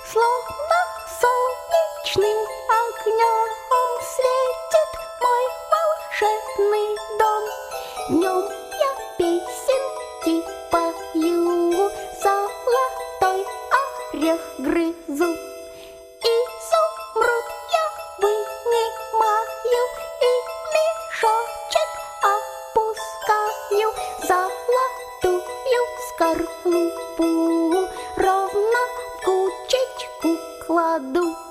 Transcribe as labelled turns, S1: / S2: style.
S1: Словно солнечным огнем светит мой волшебный дом. Днем я песенки пою, золотой орех грызу. Изумруд я вынимаю и мешочек опускаю. Золотую скорлупу ровно в кучечку кладу.